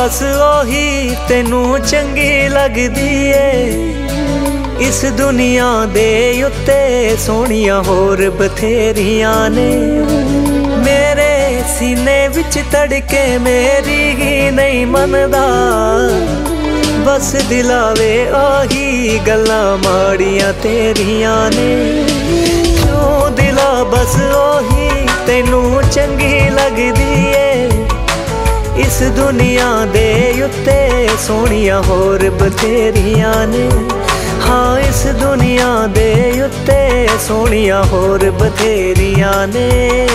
बस ओही तेनू चंगी लगदी ए। इस दुनिया दे उत्ते सोहणियां होर बथेरियां ने। मेरे सीने विच तड़के मेरी ही नहीं मनदा, बस दिलावे ओही गल्लां माड़ियां तेरियां ने। क्यों दिला बस ओही तेनू चंगी लगदी ए। इस दुनिया दे उत्ते सोहणियां होर बथेरियां ने। हाँ इस दुनिया दे उत्ते सोहणियां होर बथेरियां ने।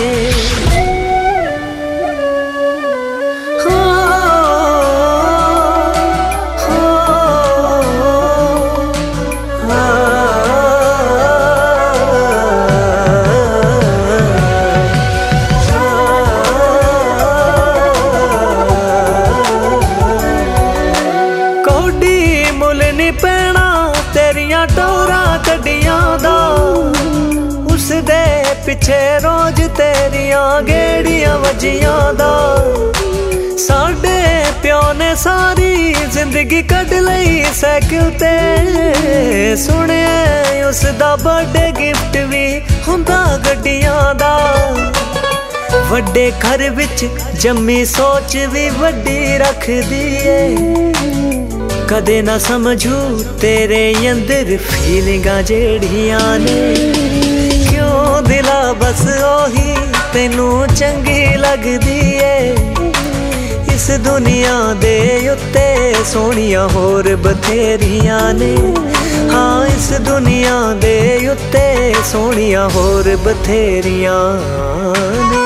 पैना तेरिया टोरा कड्डियां दा, उस दे पिछे रोज तेरिया गेड़ियां वजियां दा। साडे प्यो ने सारी जिंदगी कड लई साइकिल ते, सुनिया उस दा बर्थडे गिफ्ट भी हुंदा गड्डियां दा। वड्डे घर विच जम्मी सोच भी वड्डी रखदी ए। कदे ना समझू तेरे अंदर फीलिंगां जेड़ियां ने। क्यों दिला बस ओही तेनू चंगी लगदी ए। इस दुनिया दे उत्ते सोहणियां होर बथेरियां ने। हाँ इस दुनिया दे उत्ते सोहणियां होर बथेरियां ने।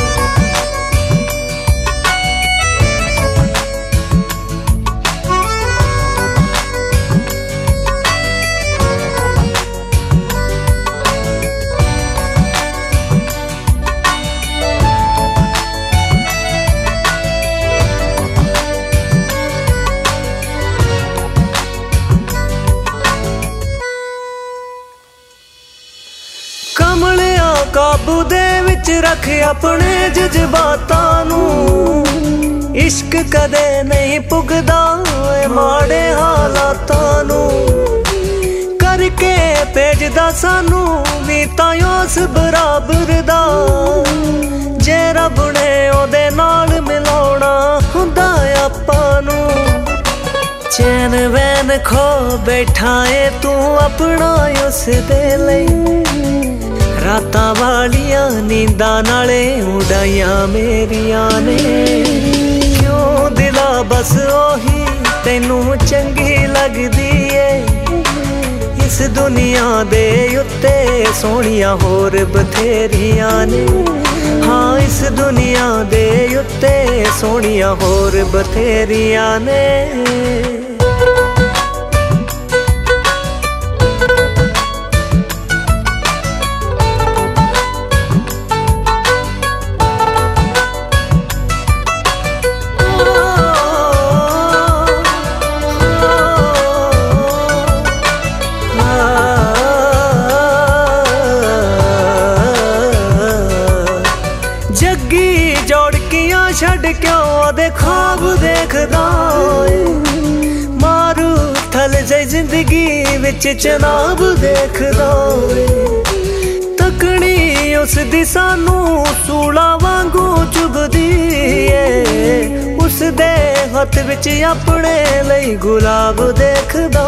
कमलिया काबू दे विच रख अपने जज्बातां नू। इश्क कदे नहीं पुगदा माड़े हालातां नू। करके भेजदा सानू भी तां उस बराबर दा, जे रब ने ओदे नाल मिलाउणा हुंदा आपां नू। चैन वैन खो बैठा ए तू अपना उस दे लई। रातां वालियां नींदां नाले उड़ाइयां मेरियां ने। क्यों दिला बस ओही तेनू चंगी लगदी ए। इस दुनिया दे उत्ते सोहणियां होर बथेरियां ने। हाँ इस दुनिया दे उत्ते सोहणियां होर बथेरियां ने। जग्गी जोड़कियां छड़ क्यों ओदे ख्वाब देखदा ए। मारू थल जाई जिंदगी विच चनाब देखदा ए। तकनी उस दी सानू सूला वांगू चुभदी ए। उस दे हथ विच अपने लई गुलाब देखदा।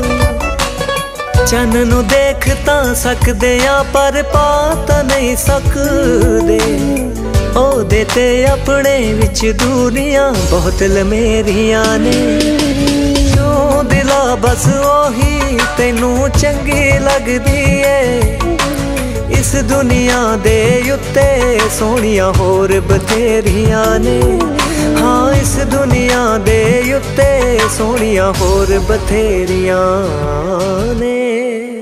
चन नू देख तां सकदे आ पर पा तां नहीं सकदे। ओदे ते अपने विच दूरियां बहुत लमेरियां ने। क्यों दिला बस ओही तेनू चंगी लगदी ए। इस दुनिया दे उत्ते सोहणियां होर बथेरियां ने। हाँ इस दुनिया दे उत्ते सोहणियां होर बथेरियां ने।